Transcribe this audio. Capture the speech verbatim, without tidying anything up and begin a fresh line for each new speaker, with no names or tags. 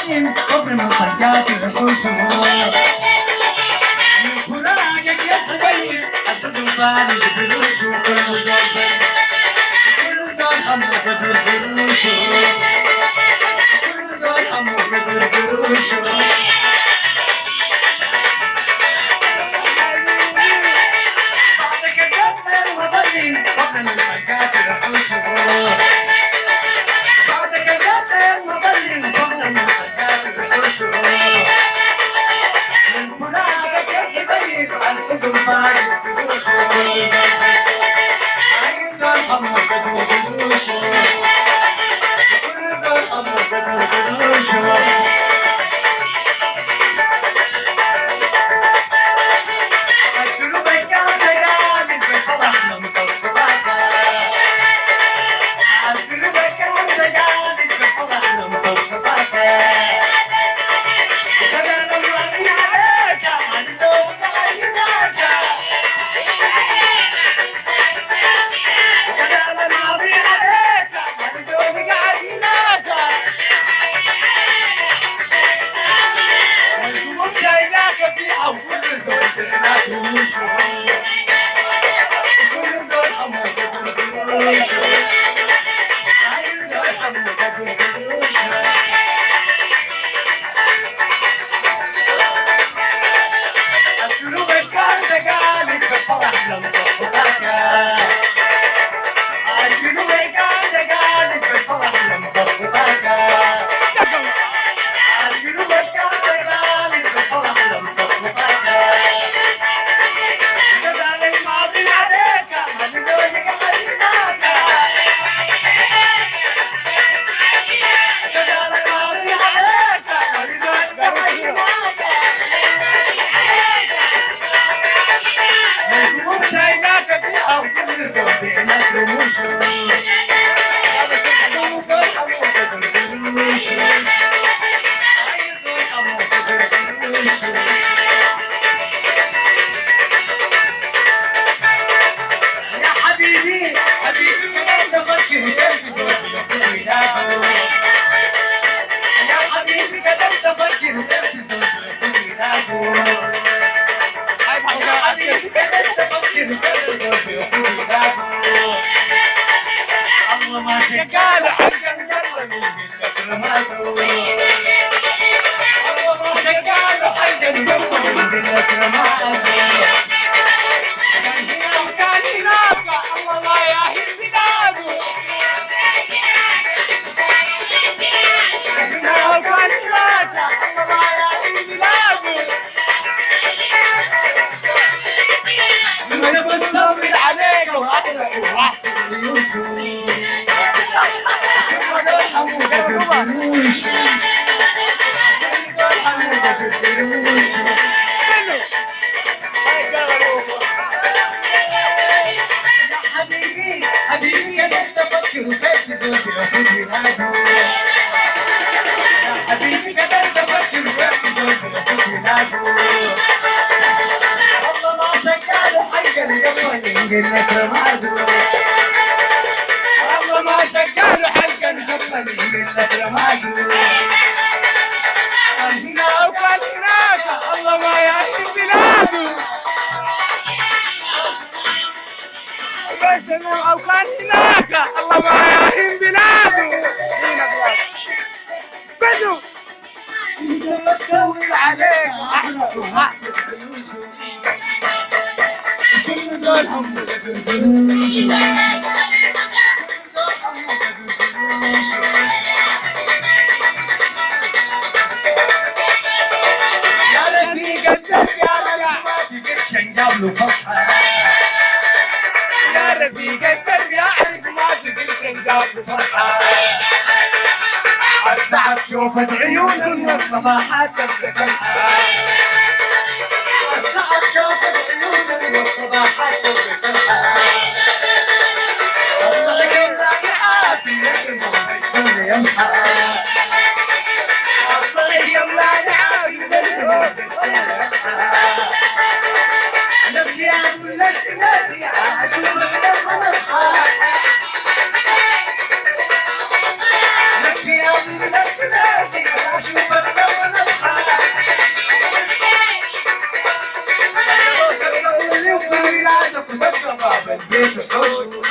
مبين قبر من خرجات الحشور فراقك يا حبيب أسد وفارس بروش وكل مدبر كل دول أمر بدر بروش كل دول أمر بدر بروش بعدك الدبر مبين قبر من خرجات الحشور بعدك الدبر مبين قبر من خرجات الحشور من فراقك يا حبيب أسد وفارس بروش وكل مدبر كل دول أمر بدر بروش كل دول أمر بدر بروش أشربك يا سيالي بالفرح لمطفرك أشربك يا سيالي بالفرح لمطفرك وكذا نمرني عليك عن لون عيناك وكذا نمرني عليك عن لون عيناك والقلوب جايلاك فيها وكل دول جنات ومشهور وكل دول أمر بدر بروش كل دول أمر بدر بروش أشربك كان دقالك بالفرح لمطفرك أشربك كان دقالك بالفرح لمطفرك أشربك كان دقالك بالفرح لمطفرك كذا الماضي عليك من دونك عيناك كذا الماضي عليك من دونك عيناك والقلوب جايلاك فيها وكل دول بينك رموش كل دول أمر بدر بروش كل دول أمر بدر بروش يا حبيبي حبيبي ما تفكر كيف تقول ولادو يا حبيبي كذا تفكر كيف تقول ولادو يا حبيبي كذا تفكر كيف تقول ولادو الله ما شكال حق القلب من رمادو الله ما شكال حق القلب من رمادو كان هنا وكان هناك الله لا يهين بلاده كان هنا وكان هناك الله لا يهين بلاده من بتصبر عليك وأحرق وأحسن يوسف كل دول أمر بدر بروش كل دول أمر بدر بروش يا حبيبي حبيبي كذا تفكر كيف تقول ولادو يا حبيبي كذا تفكر كيف تقول ولادو الله ما شكال حق القلب من رمادو الله ما شكال حق القلب من رمادو كان هنا وكان هناك الله ما يهين بلاده بس انه او كان هناك الله ما يهين بلاده بدو انت بتدور عليك احرق وهحسب فلوسه كل دول هم بدر بروش كل دول هم بدر بروش يا رفيق الدرب يا رفيق ما تقرش انجاب له فصحى يا رفيق الدرب يا عرف ما تقرش انجاب له فصحى الساعة شوفت عيون والصباحات تبقى تلحى الساعة شوفت عيون والصباحات تبقى تلحى أصلك الراجعات يجمع بالكل يمحى أصلك يا الراجعات يجمع بالكل يمحى نفسي أقول لك نادي أشوفك لما نصحى نفسي أقول لك نادي أشوفك جيت الحوش